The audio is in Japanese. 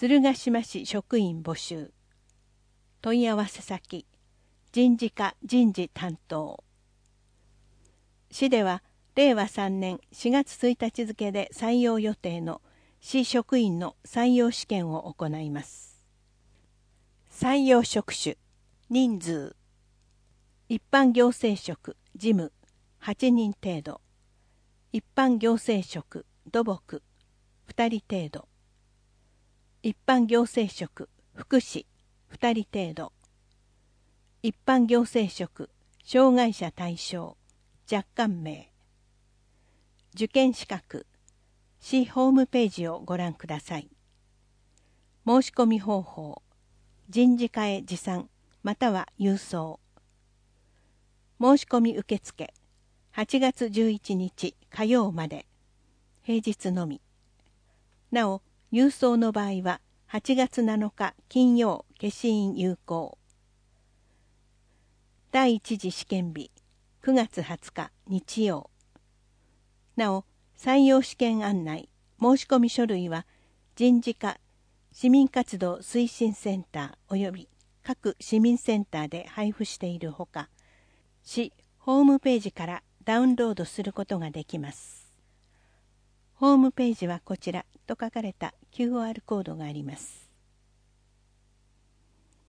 鶴ヶ島市職員募集。問い合わせ先、人事課人事担当。市では、令和3年4月1日付で採用予定の市職員の採用試験を行います。採用職種、人数。一般行政職、事務、8人程度。一般行政職、土木、2人程度。一般行政職、福祉、2人程度。一般行政職、障害者対象、若干名。受験資格、市ホームページをご覧ください。申し込み方法、人事課へ持参、または郵送。申し込み受付、8月11日火曜まで、平日のみ。なお、郵送の場合は8月7日金曜消印有効。第一次試験日9月20日日曜。なお、採用試験案内、申し込み書類は人事課市民活動推進センター及び各市民センターで配布しているほか、市ホームページからダウンロードすることができます。ホームページはこちらと書かれた QR コードがあります。